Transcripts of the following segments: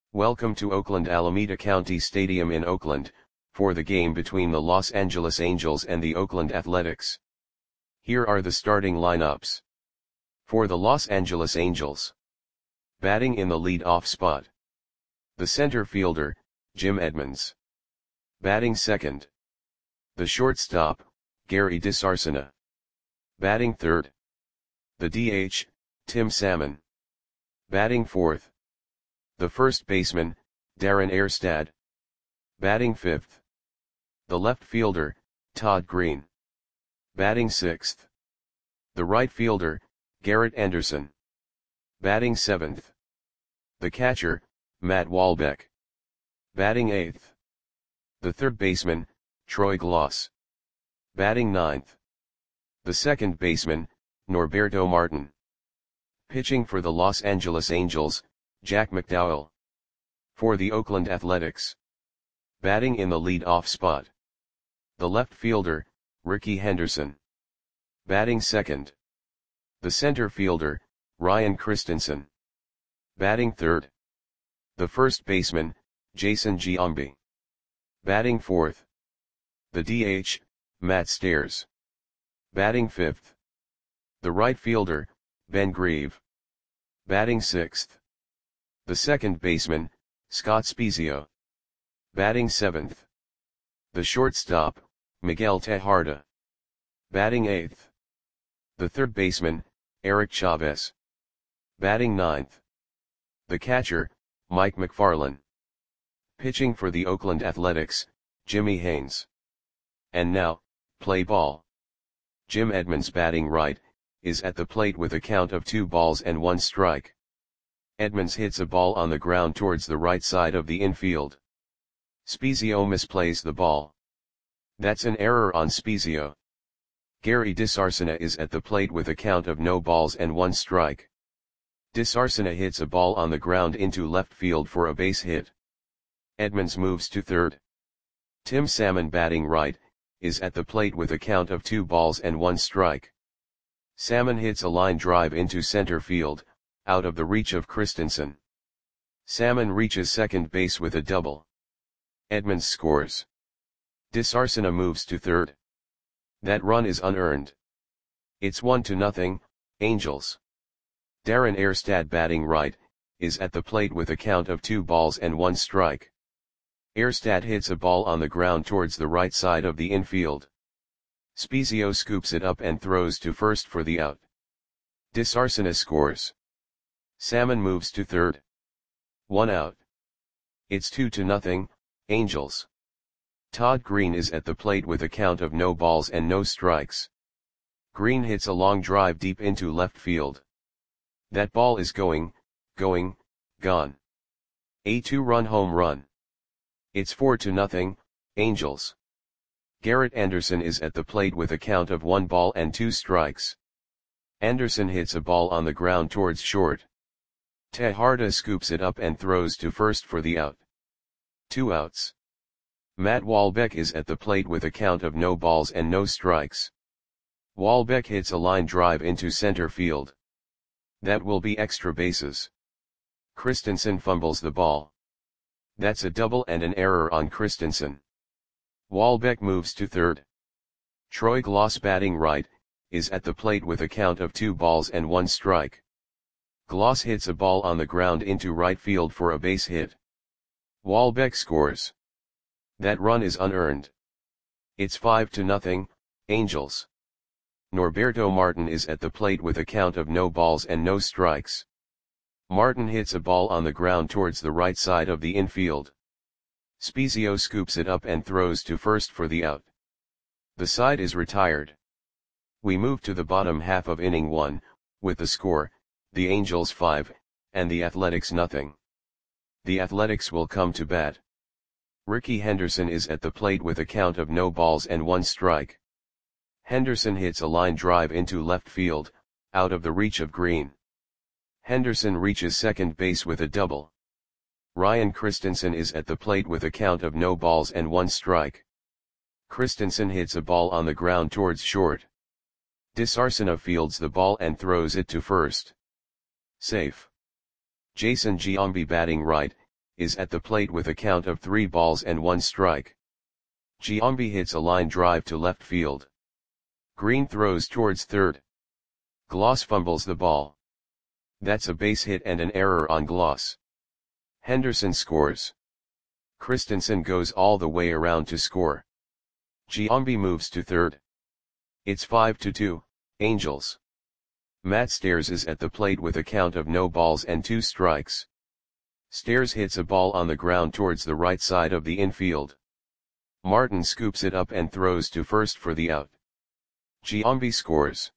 Welcome to Oakland Alameda County Stadium in Oakland, for the game between the Los Angeles Angels and the Oakland Athletics. Here are the starting lineups. For the Los Angeles Angels. Batting in the lead-off spot. The center fielder, Jim Edmonds. Batting second. The shortstop, Gary DiSarcina. Batting third. The DH, Tim Salmon. Batting fourth. The first baseman, Darren Erstad. Batting fifth. The left fielder, Todd Green. Batting sixth. The right fielder, Garrett Anderson. Batting seventh. The catcher, Matt Wahlbeck. Batting eighth. The third baseman, Troy Glaus. Batting ninth. The second baseman, Norberto Martin. Pitching for the Los Angeles Angels, Jack McDowell. For the Oakland Athletics. Batting in the lead-off spot. The left fielder, Rickey Henderson. Batting second. The center fielder, Ryan Christensen. Batting third. The first baseman, Jason Giambi. Batting fourth. The DH, Matt Stairs. Batting fifth. The right fielder, Ben Grieve. Batting sixth. The second baseman, Scott Spiezio. Batting seventh. The shortstop, Miguel Tejada. Batting eighth. The third baseman, Eric Chavez. Batting ninth. The catcher, Mike McFarland. Pitching for the Oakland Athletics, Jimmy Haynes. And now, play ball. Jim Edmonds batting right, is at the plate with a count of 2 balls and 1 strike. Edmonds hits a ball on the ground towards the right side of the infield. Spiezio misplays the ball. That's an error on Spiezio. Gary DiSarcina is at the plate with a count of no balls and 1 strike. DiSarcina hits a ball on the ground into left field for a base hit. Edmonds moves to third. Tim Salmon batting right, is at the plate with a count of 2 balls and 1 strike. Salmon hits a line drive into center field, out of the reach of Christensen. Salmon reaches second base with a double. Edmonds scores. DiSarcina moves to third. That run is unearned. It's 1-0, Angels. Darren Erstad batting right, is at the plate with a count of 2 balls and 1 strike. Erstad hits a ball on the ground towards the right side of the infield. Spiezio scoops it up and throws to first for the out. DiSarcina scores. Salmon moves to third. 1 out. It's 2-0, Angels. Todd Green is at the plate with a count of no balls and no strikes. Green hits a long drive deep into left field. That ball is gone. A 2-run home run. It's 4-0, Angels. Garrett Anderson is at the plate with a count of 1 ball and 2 strikes. Anderson hits a ball on the ground towards short. Tejada scoops it up and throws to first for the out. 2 outs. Matt Wahlbeck is at the plate with a count of no balls and no strikes. Wahlbeck hits a line drive into center field. That will be extra bases. Christensen fumbles the ball. That's a double and an error on Christensen. Wahlbeck moves to third. Troy Glaus batting right, is at the plate with a count of 2 balls and 1 strike. Glaus hits a ball on the ground into right field for a base hit. Wahlbeck scores. That run is unearned. It's 5-0, Angels. Norberto Martin is at the plate with a count of no balls and no strikes. Martin hits a ball on the ground towards the right side of the infield. Spiezio scoops it up and throws to first for the out. The side is retired. We move to the bottom half of inning 1, with the score, the Angels 5, and the Athletics 0. The Athletics will come to bat. Rickey Henderson is at the plate with a count of no balls and 1 strike. Henderson hits a line drive into left field, out of the reach of Green. Henderson reaches second base with a double. Ryan Christensen is at the plate with a count of no balls and 1 strike. Christensen hits a ball on the ground towards short. DiSarcina fields the ball and throws it to first. Safe. Jason Giambi batting right, is at the plate with a count of 3 balls and 1 strike. Giambi hits a line drive to left field. Green throws towards third. Gloss fumbles the ball. That's a base hit and an error on Gloss. Henderson scores. Christensen goes all the way around to score. Giambi moves to third. It's 5-2, Angels. Matt Stairs is at the plate with a count of no balls and 2 strikes. Stairs hits a ball on the ground towards the right side of the infield. Martin scoops it up and throws to first for the out. Giambi scores.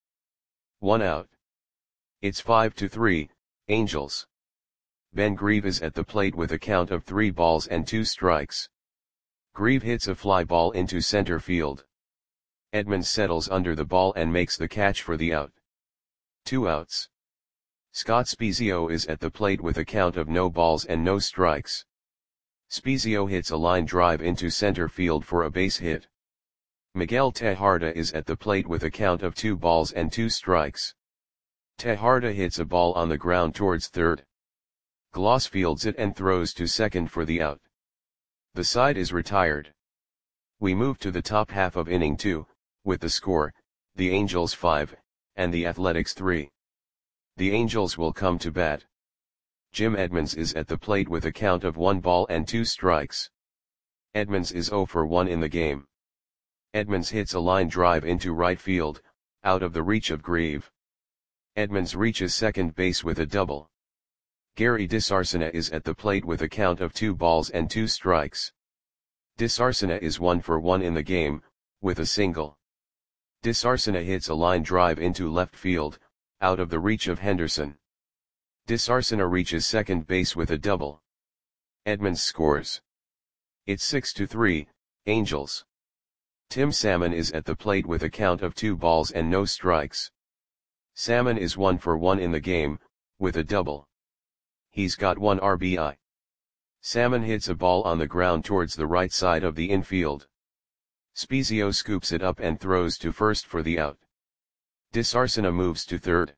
1 out. It's 5-3, Angels. Ben Grieve is at the plate with a count of 3 balls and 2 strikes. Grieve hits a fly ball into center field. Edmonds settles under the ball and makes the catch for the out. 2 outs. Scott Spiezio is at the plate with a count of no balls and no strikes. Spiezio hits a line drive into center field for a base hit. Miguel Tejada is at the plate with a count of 2 balls and 2 strikes. Tejada hits a ball on the ground towards third. Gloss fields it and throws to second for the out. The side is retired. We move to the top half of inning 2, with the score, the Angels 5, and the Athletics 3. The Angels will come to bat. Jim Edmonds is at the plate with a count of 1 ball and 2 strikes. Edmonds is 0 for 1 in the game. Edmonds hits a line drive into right field, out of the reach of Grieve. Edmonds reaches second base with a double. Gary DeSarcina is at the plate with a count of 2 balls and 2 strikes. DeSarcina is 1 for 1 in the game, with a single. DeSarcina hits a line drive into left field, out of the reach of Henderson. DeSarcina reaches second base with a double. Edmonds scores. It's 6-3, Angels. Tim Salmon is at the plate with a count of 2 balls and no strikes. Salmon is 1 for 1 in the game, with a double. He's got 1 RBI. Salmon hits a ball on the ground towards the right side of the infield. Spiezio scoops it up and throws to first for the out. DeSarcina moves to third.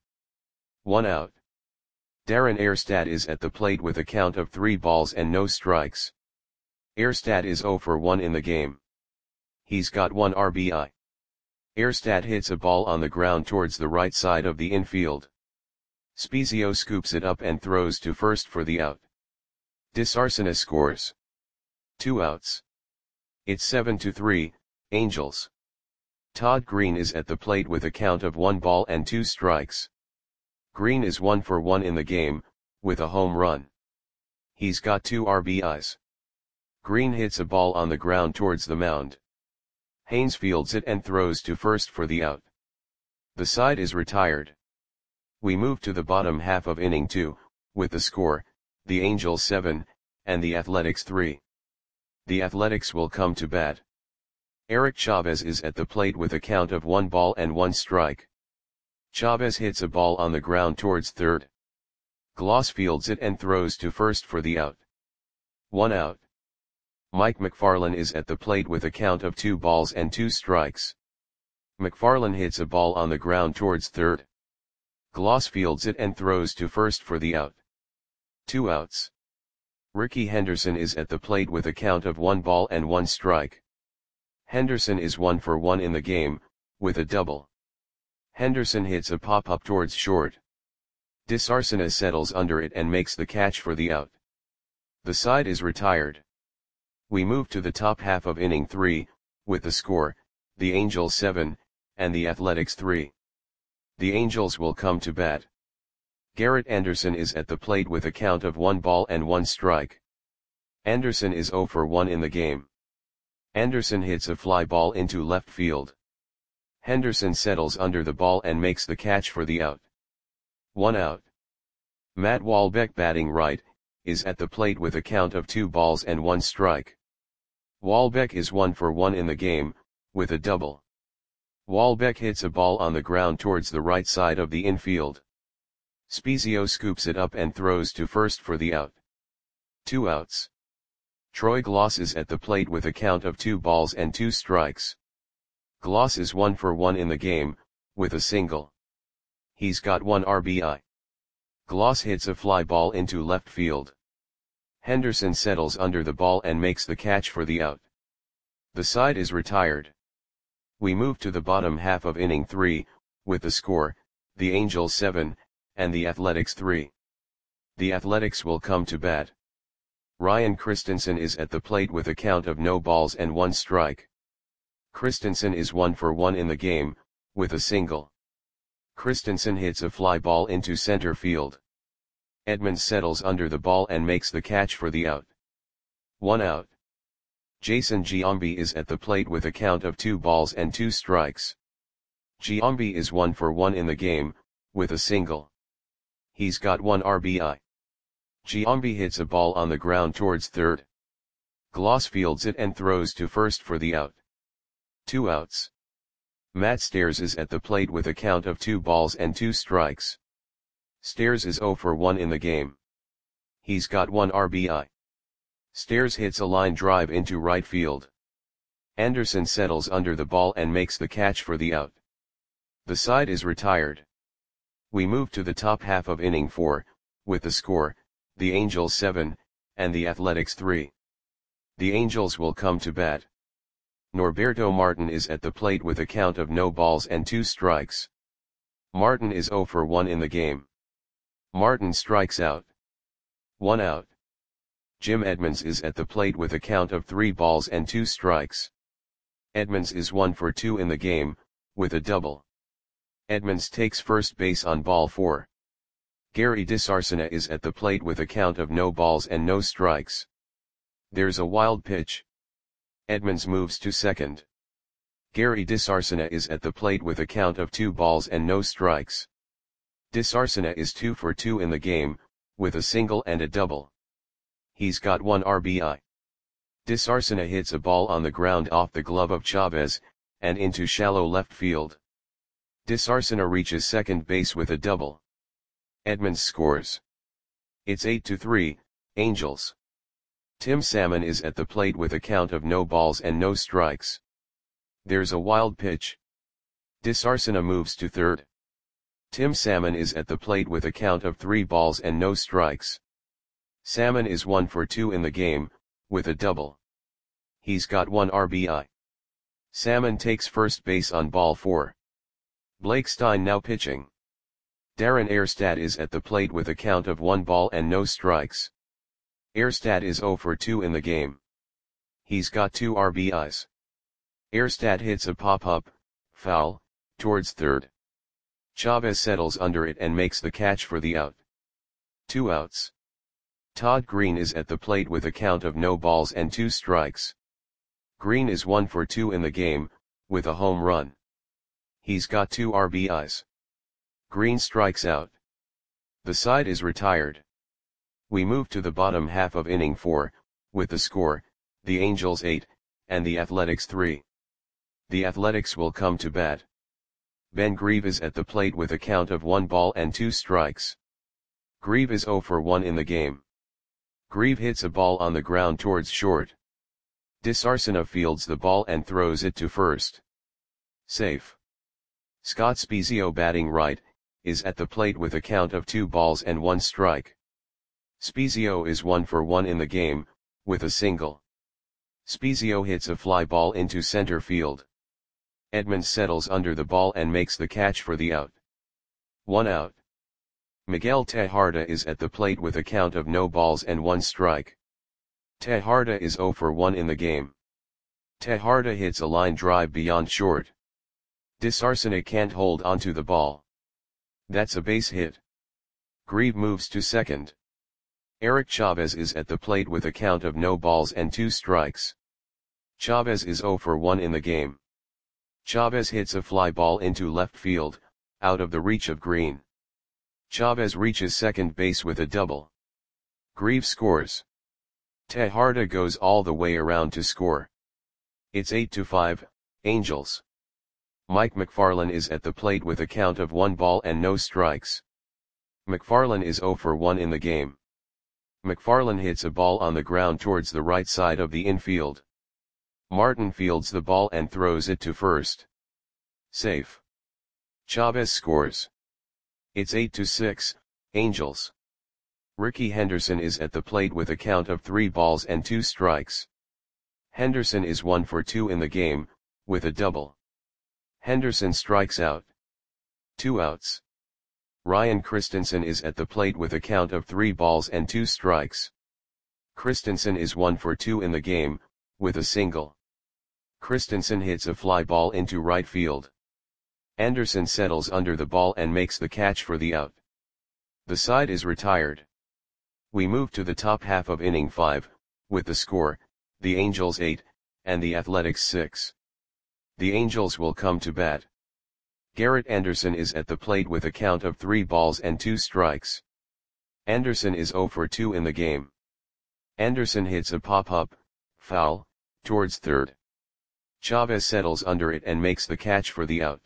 1 out. Darren Erstad is at the plate with a count of 3 balls and no strikes. Erstad is 0 for 1 in the game. He's got 1 RBI. Erstad hits a ball on the ground towards the right side of the infield. Spiezio scoops it up and throws to first for the out. DeSarcina scores. 2 outs. It's 7-3, Angels. Todd Green is at the plate with a count of 1 ball and 2 strikes. Green is 1 for 1 in the game, with a home run. He's got 2 RBIs. Green hits a ball on the ground towards the mound. Haynes fields it and throws to first for the out. The side is retired. We move to the bottom half of inning 2, with the score, the Angels 7, and the Athletics 3. The Athletics will come to bat. Eric Chavez is at the plate with a count of 1 ball and 1 strike. Chavez hits a ball on the ground towards third. Gloss fields it and throws to first for the out. 1 out. Mike McFarland is at the plate with a count of 2 balls and 2 strikes. McFarland hits a ball on the ground towards third. Gloss fields it and throws to first for the out. 2 outs. Ricky Henderson is at the plate with a count of 1 ball and 1 strike. Henderson is 1 for 1 in the game, with a double. Henderson hits a pop-up towards short. DeSarcina settles under it and makes the catch for the out. The side is retired. We move to the top half of inning 3, with the score, the Angels 7, and the Athletics 3. The Angels will come to bat. Garrett Anderson is at the plate with a count of 1 ball and 1 strike. Anderson is 0 for 1 in the game. Anderson hits a fly ball into left field. Henderson settles under the ball and makes the catch for the out. 1 out. Matt Walbeck, batting right, is at the plate with a count of 2 balls and 1 strike. Walbeck is 1 for 1 in the game, with a double. Walbeck hits a ball on the ground towards the right side of the infield. Spiezio scoops it up and throws to first for the out. 2 outs. Troy Gloss is at the plate with a count of 2 balls and 2 strikes. Gloss is 1 for 1 in the game, with a single. He's got 1 RBI. Gloss hits a fly ball into left field. Henderson settles under the ball and makes the catch for the out. The side is retired. We move to the bottom half of inning 3, with the score, the Angels 7, and the Athletics 3. The Athletics will come to bat. Ryan Christensen is at the plate with a count of no balls and 1 strike. Christensen is 1 for 1 in the game, with a single. Christensen hits a fly ball into center field. Edmonds settles under the ball and makes the catch for the out. 1 out. Jason Giambi is at the plate with a count of 2 balls and 2 strikes. Giambi is 1 for 1 in the game, with a single. He's got 1 RBI. Giambi hits a ball on the ground towards third. Gloss fields it and throws to first for the out. 2 outs. Matt Stairs is at the plate with a count of 2 balls and 2 strikes. Stairs is 0 for 1 in the game. He's got 1 RBI. Stairs hits a line drive into right field. Anderson settles under the ball and makes the catch for the out. The side is retired. We move to the top half of inning 4, with the score, the Angels 7, and the Athletics 3. The Angels will come to bat. Norberto Martin is at the plate with a count of no balls and 2 strikes. Martin is 0 for 1 in the game. Martin strikes out. 1 out. Jim Edmonds is at the plate with a count of 3 balls and 2 strikes. Edmonds is 1 for 2 in the game, with a double. Edmonds takes first base on ball 4. Gary DiSarcina is at the plate with a count of no balls and no strikes. There's a wild pitch. Edmonds moves to second. Gary DiSarcina is at the plate with a count of 2 balls and no strikes. DiSarcina is 2 for 2 in the game, with a single and a double. He's got 1 RBI. DiSarcina hits a ball on the ground off the glove of Chavez, and into shallow left field. DiSarcina reaches second base with a double. Edmonds scores. It's 8-3, Angels. Tim Salmon is at the plate with a count of no balls and no strikes. There's a wild pitch. DiSarcina moves to third. Tim Salmon is at the plate with a count of 3 balls and no strikes. Salmon is 1 for 2 in the game, with a double. He's got 1 RBI. Salmon takes first base on ball 4. Blake Stein now pitching. Darren Erstad is at the plate with a count of 1 ball and no strikes. Erstad is 0 for 2 in the game. He's got 2 RBIs. Erstad hits a pop-up, foul, towards third. Chavez settles under it and makes the catch for the out. 2 outs. Todd Green is at the plate with a count of no balls and 2 strikes. Green is 1 for 2 in the game, with a home run. He's got 2 RBIs. Green strikes out. The side is retired. We move to the bottom half of inning 4, with the score, the Angels 8, and the Athletics 3. The Athletics will come to bat. Ben Grieve is at the plate with a count of 1 ball and 2 strikes. Grieve is 0 for 1 in the game. Grieve hits a ball on the ground towards short. DiSarcina fields the ball and throws it to first. Safe. Scott Spiezio, batting right, is at the plate with a count of 2 balls and 1 strike. Spiezio is 1 for 1 in the game, with a single. Spiezio hits a fly ball into center field. Edmonds settles under the ball and makes the catch for the out. 1 out. Miguel Tejada is at the plate with a count of no balls and 1 strike. Tejada is 0 for 1 in the game. Tejada hits a line drive beyond short. DiSarcina can't hold onto the ball. That's a base hit. Grieve moves to second. Eric Chavez is at the plate with a count of no balls and 2 strikes. Chavez is 0 for 1 in the game. Chavez hits a fly ball into left field, out of the reach of Green. Chavez reaches second base with a double. Grieve scores. Tejada goes all the way around to score. It's 8-5, Angels. Mike McFarland is at the plate with a count of 1 ball and no strikes. McFarland is 0 for 1 in the game. McFarland hits a ball on the ground towards the right side of the infield. Martin fields the ball and throws it to first. Safe. Chavez scores. It's 8-6, Angels. Ricky Henderson is at the plate with a count of 3 balls and 2 strikes. Henderson is 1 for 2 in the game, with a double. Henderson strikes out. 2 outs. Ryan Christensen is at the plate with a count of 3 balls and 2 strikes. Christensen is 1 for 2 in the game, with a single. Christensen hits a fly ball into right field. Anderson settles under the ball and makes the catch for the out. The side is retired. We move to the top half of inning 5, with the score, the Angels 8, and the Athletics 6. The Angels will come to bat. Garrett Anderson is at the plate with a count of 3 balls and 2 strikes. Anderson is 0 for 2 in the game. Anderson hits a pop-up, foul, towards third. Chavez settles under it and makes the catch for the out.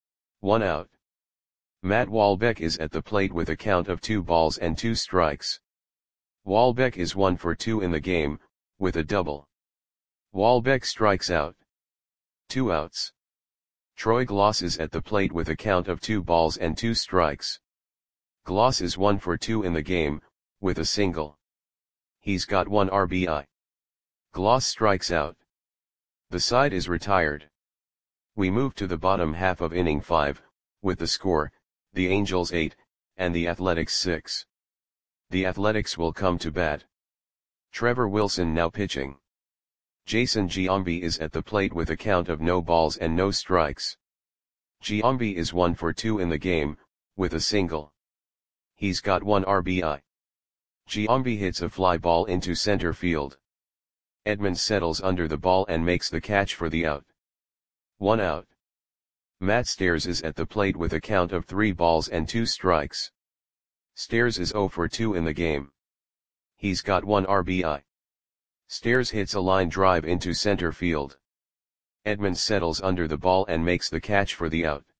1 out. Matt Walbeck is at the plate with a count of 2 balls and 2 strikes. Walbeck is 1 for 2 in the game, with a double. Walbeck strikes out. 2 outs. Troy Gloss is at the plate with a count of 2 balls and 2 strikes. Gloss is 1 for 2 in the game, with a single. He's got 1 RBI. Gloss strikes out. The side is retired. We move to the bottom half of inning 5, with the score, the Angels 8, and the Athletics 6. The Athletics will come to bat. Trevor Wilson now pitching. Jason Giambi is at the plate with a count of no balls and no strikes. Giambi is 1 for 2 in the game, with a single. He's got 1 RBI. Giambi hits a fly ball into center field. Edmonds settles under the ball and makes the catch for the out. 1 out. Matt Stairs is at the plate with a count of 3 balls and 2 strikes. Stairs is 0 for 2 in the game. He's got 1 RBI. Stairs hits a line drive into center field. Edmonds settles under the ball and makes the catch for the out.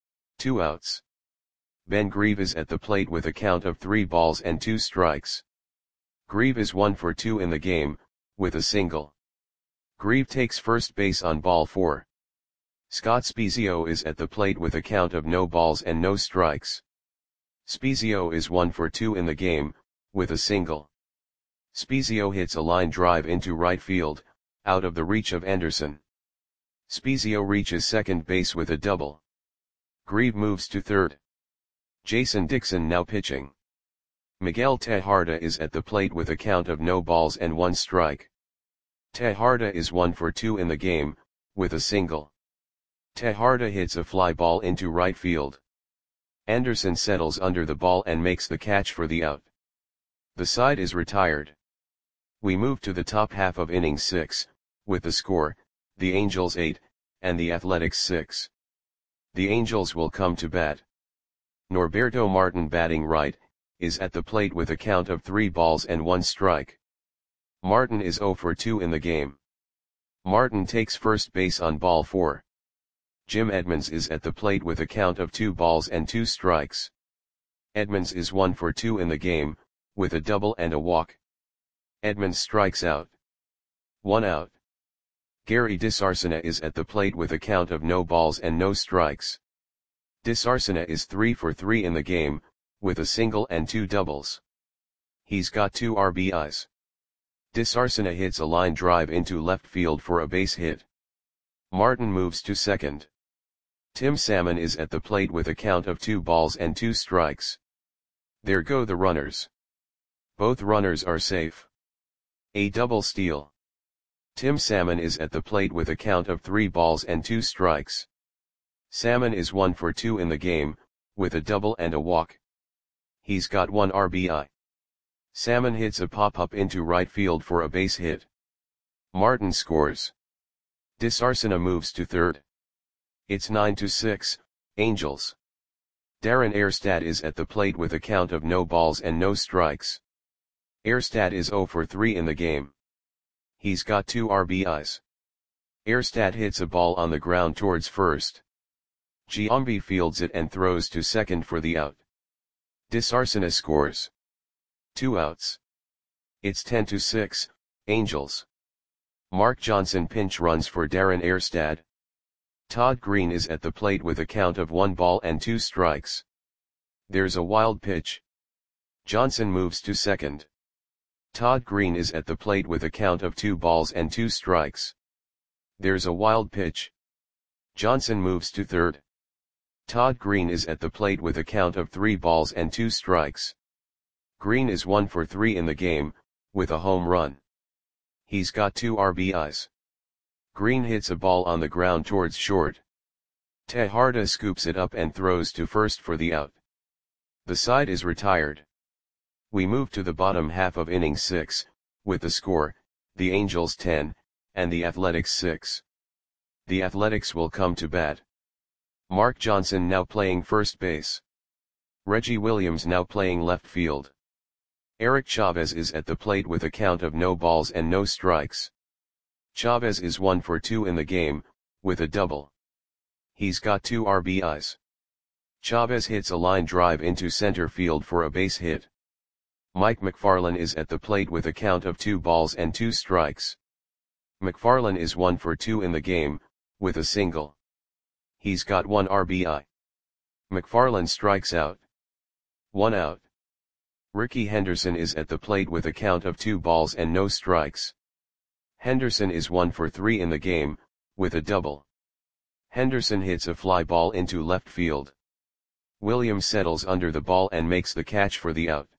2 outs. Ben Grieve is at the plate with a count of 3 balls and 2 strikes. Grieve is 1 for 2 in the game, with a single. Grieve takes first base on ball 4. Scott Spiezio is at the plate with a count of no balls and no strikes. Spiezio is 1 for 2 in the game, with a single. Spiezio hits a line drive into right field, out of the reach of Anderson. Spiezio reaches second base with a double. Grieve moves to third. Jason Dixon now pitching. Miguel Tejada is at the plate with a count of no balls and 1 strike. Tejada is 1 for 2 in the game, with a single. Tejada hits a fly ball into right field. Anderson settles under the ball and makes the catch for the out. The side is retired. We move to the top half of inning 6, with the score, the Angels 8, and the Athletics 6. The Angels will come to bat. Norberto Martin batting right, is at the plate with a count of 3 balls and 1 strike. Martin is 0 for 2 in the game. Martin takes first base on ball 4. Jim Edmonds is at the plate with a count of 2 balls and 2 strikes. Edmonds is 1 for 2 in the game, with a double and a walk. Edmonds strikes out. 1 out. Gary DeSarcina is at the plate with a count of no balls and no strikes. DeSarcina is 3 for 3 in the game, with a single and 2 doubles. He's got 2 RBIs. DeSarcina hits a line drive into left field for a base hit. Martin moves to second. Tim Salmon is at the plate with a count of 2 balls and 2 strikes. There go the runners. Both runners are safe. A double steal. Tim Salmon is at the plate with a count of 3 balls and 2 strikes. Salmon is 1 for 2 in the game, with a double and a walk. He's got 1 RBI. Salmon hits a pop-up into right field for a base hit. Martin scores. DeSarcina moves to third. It's 9-6, Angels. Darren Erstad is at the plate with a count of no balls and no strikes. Erstad is 0 for 3 in the game. He's got 2 RBIs. Erstad hits a ball on the ground towards first. Giambi fields it and throws to second for the out. DeSarcina scores. 2 outs. It's 10-6, Angels. Mark Johnson pinch runs for Darren Erstad. Todd Green is at the plate with a count of 1 ball and 2 strikes. There's a wild pitch. Johnson moves to second. Todd Green is at the plate with a count of 2 balls and 2 strikes. There's a wild pitch. Johnson moves to third. Todd Green is at the plate with a count of 3 balls and 2 strikes. Green is 1 for 3 in the game, with a home run. He's got 2 RBIs. Green hits a ball on the ground towards short. Tejada scoops it up and throws to first for the out. The side is retired. We move to the bottom half of inning 6, with the score, the Angels 10, and the Athletics 6. The Athletics will come to bat. Mark Johnson now playing first base. Reggie Williams now playing left field. Eric Chavez is at the plate with a count of no balls and no strikes. Chavez is 1 for 2 in the game, with a double. He's got 2 RBIs. Chavez hits a line drive into center field for a base hit. Mike McFarland is at the plate with a count of 2 balls and 2 strikes. McFarland is 1 for 2 in the game, with a single. He's got 1 RBI. McFarland strikes out. 1 out. Ricky Henderson is at the plate with a count of 2 balls and no strikes. Henderson is 1 for 3 in the game, with a double. Henderson hits a fly ball into left field. Williams settles under the ball and makes the catch for the out.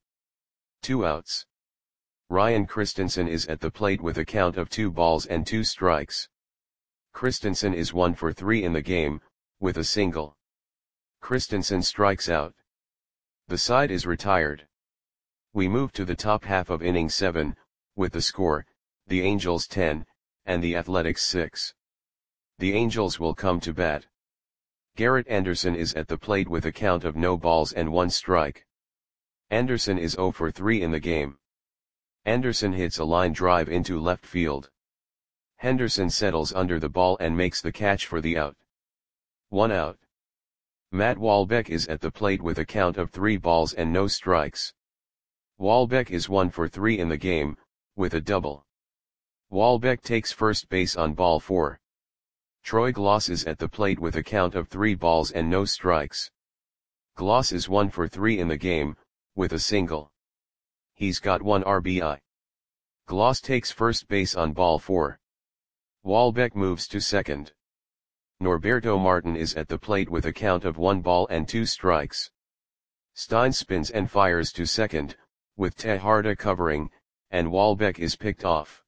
2 outs. Ryan Christensen is at the plate with a count of 2 balls and 2 strikes. Christensen is 1 for 3 in the game, with a single. Christensen strikes out. The side is retired. We move to the top half of inning 7, with the score, the Angels 10, and the Athletics 6. The Angels will come to bat. Garrett Anderson is at the plate with a count of no balls and 1 strike. Anderson is 0 for 3 in the game. Anderson hits a line drive into left field. Henderson settles under the ball and makes the catch for the out. 1 out. Matt Walbeck is at the plate with a count of 3 balls and no strikes. Walbeck is 1 for 3 in the game, with a double. Walbeck takes first base on ball 4. Troy Gloss is at the plate with a count of 3 balls and no strikes. Gloss is 1 for 3 in the game, with a single. He's got 1 RBI. Gloss takes first base on ball 4. Walbeck moves to second. Norberto Martin is at the plate with a count of 1 ball and 2 strikes. Stein spins and fires to second, with Tejada covering, and Walbeck is picked off.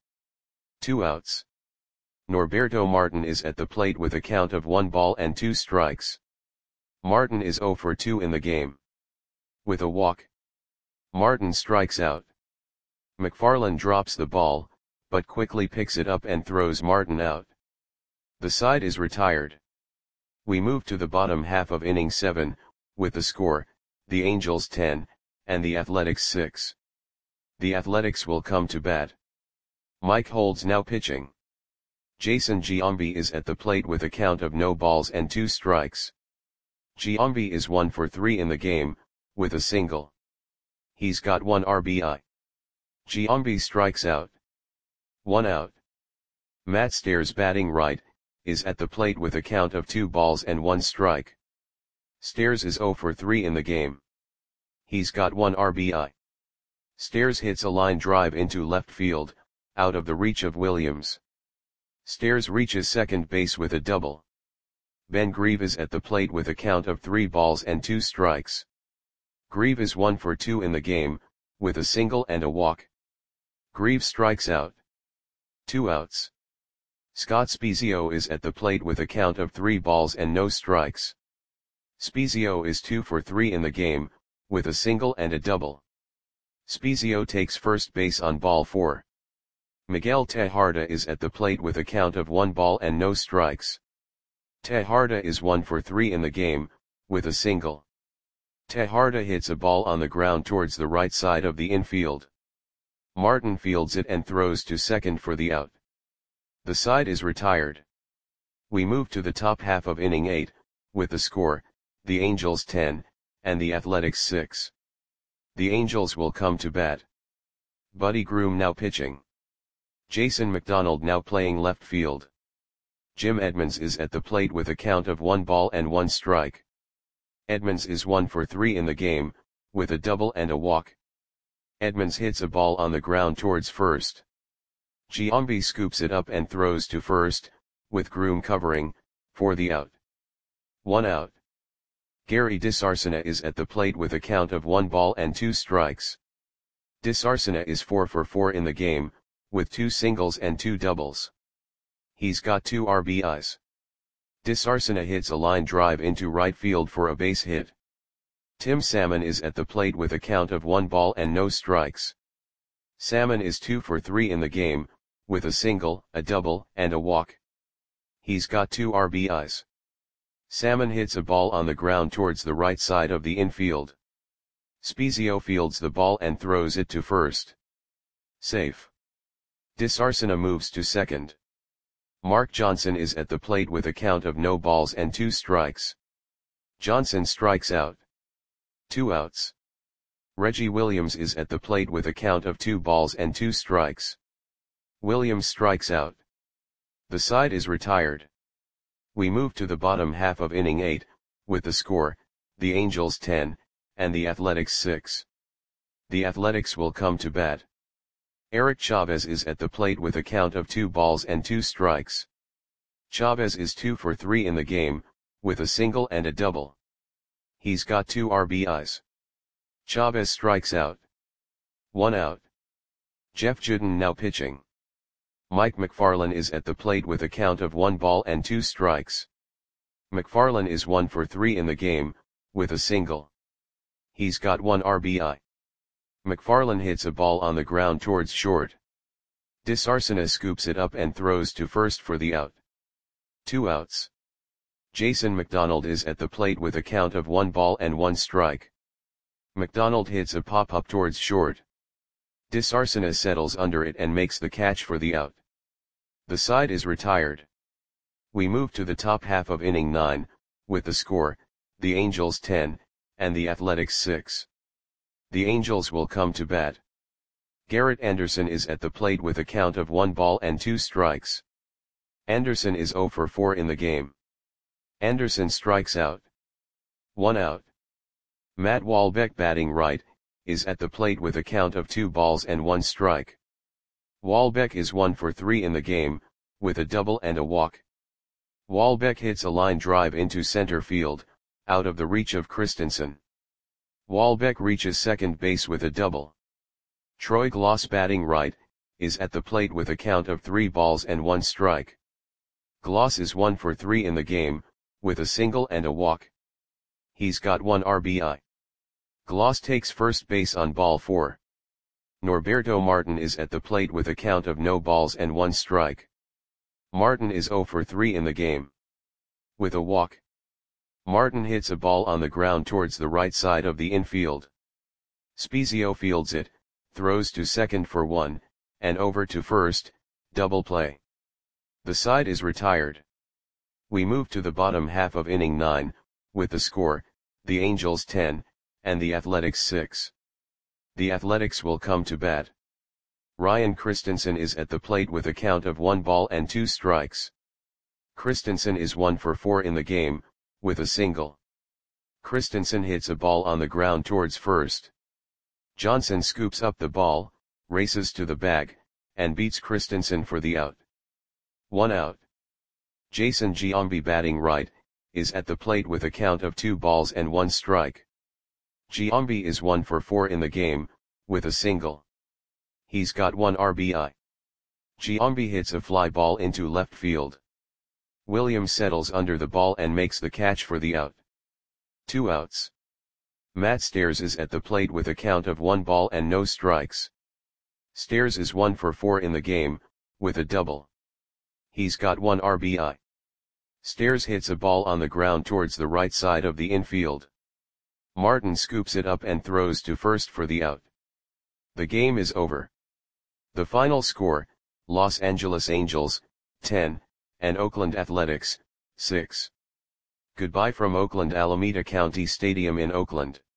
2 outs. Norberto Martin is at the plate with a count of 1 ball and 2 strikes. Martin is 0 for 2 in the game. With a walk. Martin strikes out. McFarland drops the ball, but quickly picks it up and throws Martin out. The side is retired. We move to the bottom half of inning 7, with the score, the Angels 10, and the Athletics 6. The Athletics will come to bat. Mike Holds now pitching. Jason Giambi is at the plate with a count of no balls and 2 strikes. Giambi is 1 for 3 in the game, with a single. He's got 1 RBI. Giambi strikes out. 1 out. Matt Stairs batting right, is at the plate with a count of 2 balls and 1 strike. Stairs is 0 for 3 in the game. He's got 1 RBI. Stairs hits a line drive into left field, out of the reach of Williams. Stairs reaches second base with a double. Ben Grieve is at the plate with a count of 3 balls and 2 strikes. Grieve is 1 for 2 in the game, with a single and a walk. Grieve strikes out. 2 outs. Scott Spiezio is at the plate with a count of 3 balls and no strikes. Spiezio is 2 for 3 in the game, with a single and a double. Spiezio takes first base on ball 4. Miguel Tejada is at the plate with a count of 1 ball and no strikes. Tejada is 1 for 3 in the game, with a single. Tejada hits a ball on the ground towards the right side of the infield. Martin fields it and throws to second for the out. The side is retired. We move to the top half of inning 8, with the score, the Angels 10, and the Athletics 6. The Angels will come to bat. Buddy Groom now pitching. Jason McDonald now playing left field. Jim Edmonds is at the plate with a count of 1 ball and 1 strike. Edmonds is 1 for 3 in the game, with a double and a walk. Edmonds hits a ball on the ground towards first. Giambi scoops it up and throws to first, with Groom covering, for the out. 1 out. Gary Disarcina is at the plate with a count of 1 ball and 2 strikes. Disarcina is 4 for 4 in the game, with 2 singles and 2 doubles. He's got 2 RBIs. Disarcina hits a line drive into right field for a base hit. Tim Salmon is at the plate with a count of 1 ball and no strikes. Salmon is 2 for 3 in the game, with a single, a double, and a walk. He's got 2 RBIs. Salmon hits a ball on the ground towards the right side of the infield. Spezio fields the ball and throws it to first. Safe. Disarcina moves to second. Mark Johnson is at the plate with a count of no balls and 2 strikes. Johnson strikes out. 2 outs. Reggie Williams is at the plate with a count of 2 balls and 2 strikes. Williams strikes out. The side is retired. We move to the bottom half of inning 8, with the score, the Angels 10, and the Athletics 6. The Athletics will come to bat. Eric Chavez is at the plate with a count of 2 balls and 2 strikes. Chavez is 2 for 3 in the game, with a single and a double. He's got 2 RBIs. Chavez strikes out. 1 out. Jeff Juden now pitching. Mike McFarland is at the plate with a count of 1 ball and 2 strikes. McFarland is 1 for 3 in the game, with a single. He's got 1 RBI. McFarland hits a ball on the ground towards short. Disarcina scoops it up and throws to first for the out. 2 outs. Jason McDonald is at the plate with a count of 1 ball and 1 strike. McDonald hits a pop-up towards short. Disarcina settles under it and makes the catch for the out. The side is retired. We move to the top half of inning 9, with the score, the Angels 10, and the Athletics 6. The Angels will come to bat. Garrett Anderson is at the plate with a count of 1 ball and 2 strikes. Anderson is 0 for 4 in the game. Anderson strikes out. 1 out. Matt Wahlbeck batting right, is at the plate with a count of 2 balls and 1 strike. Wahlbeck is 1 for 3 in the game, with a double and a walk. Wahlbeck hits a line drive into center field, out of the reach of Christensen. Wahlbeck reaches second base with a double. Troy Gloss batting right, is at the plate with a count of 3 balls and 1 strike. Gloss is 1 for 3 in the game, with a single and a walk. He's got 1 RBI. Gloss takes first base on ball 4. Norberto Martin is at the plate with a count of no balls and 1 strike. Martin is 0 for 3 in the game. With a walk. Martin hits a ball on the ground towards the right side of the infield. Spezio fields it, throws to second for 1, and over to first, double play. The side is retired. We move to the bottom half of inning 9, with the score, the Angels 10, and the Athletics 6. The Athletics will come to bat. Ryan Christensen is at the plate with a count of 1 ball and 2 strikes. Christensen is 1 for 4 in the game, with a single. Christensen hits a ball on the ground towards first. Johnson scoops up the ball, races to the bag, and beats Christensen for the out. 1 out. Jason Giambi batting right, is at the plate with a count of 2 balls and 1 strike. Giambi is 1 for 4 in the game, with a single. He's got 1 RBI. Giambi hits a fly ball into left field. Williams settles under the ball and makes the catch for the out. 2 outs. Matt Stairs is at the plate with a count of 1 ball and no strikes. Stairs is 1 for 4 in the game, with a double. He's got 1 RBI. Stairs hits a ball on the ground towards the right side of the infield. Martin scoops it up and throws to first for the out. The game is over. The final score, Los Angeles Angels, 10, and Oakland Athletics, 6. Goodbye from Oakland Alameda County Stadium in Oakland.